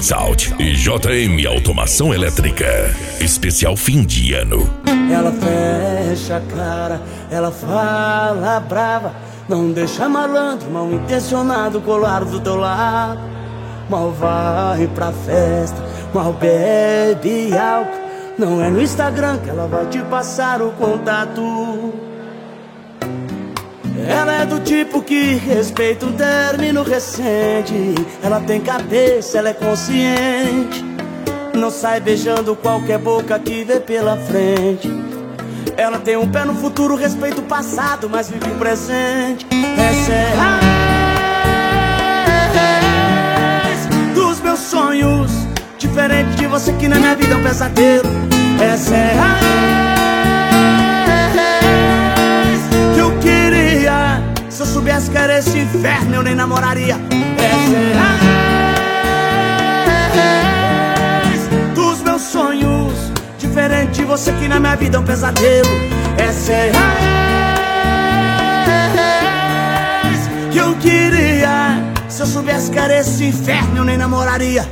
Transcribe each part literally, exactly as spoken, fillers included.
Sound e J M Automação Elétrica. Especial fim de ano. Ela fecha a cara, ela fala brava, não deixa malandro, mal intencionado colar do teu lado. Mal vai pra festa, mal bebe álcool. Não é no Instagram que ela vai te passar o contato. Ela é do tipo que respeita um término recente. Ela tem cabeça, ela é consciente. Não sai beijando qualquer boca que vê pela frente. Ela tem um pé no futuro, respeita o passado, mas vive o presente. Essa é a raiz dos meus sonhos, diferente de você que na minha vida é um pesadelo. Essa é a raiz que eu queria. Se eu soubesse que era esse inferno, eu nem namoraria. Essa é a raiz dos meus sonhos, diferente de você que na minha vida é um pesadelo. Essa é a raiz que eu queria. Se eu soubesse que era esse inferno, eu nem namoraria.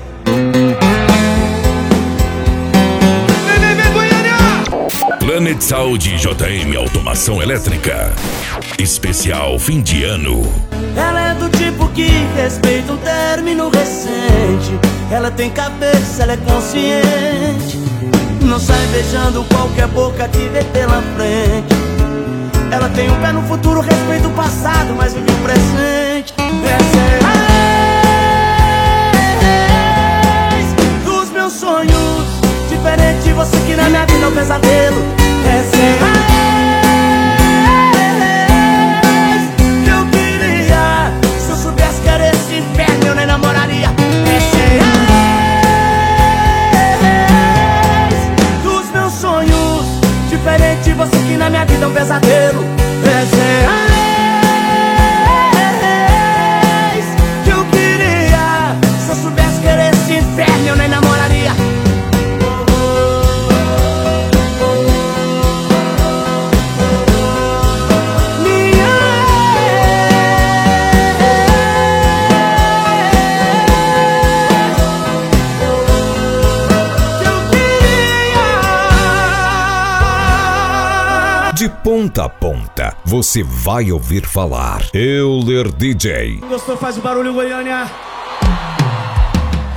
Planet Sound e J M Automação Elétrica. Especial fim de ano. Ela é do tipo que respeita um término recente. Ela tem cabeça, ela é consciente. Não sai beijando qualquer boca que vê pela frente. Ela tem um pé no futuro, respeita o passado, mas vive o presente. Essa é a raiz dos meus sonhos, diferente de você que na minha vida é um pesadelo. Essa é a raiz que eu queria. Se eu soubesse que era esse inferno, eu nem namoraria. Essa é a raiz dos meus sonhos, diferente de você que na minha vida é um pesadelo. Essa é a raiz que eu queria. Se eu soubesse que era esse inferno, eu nem namoraria. De ponta a ponta, você vai ouvir falar Euler D J. Gostou? Faz o barulho, Goiânia.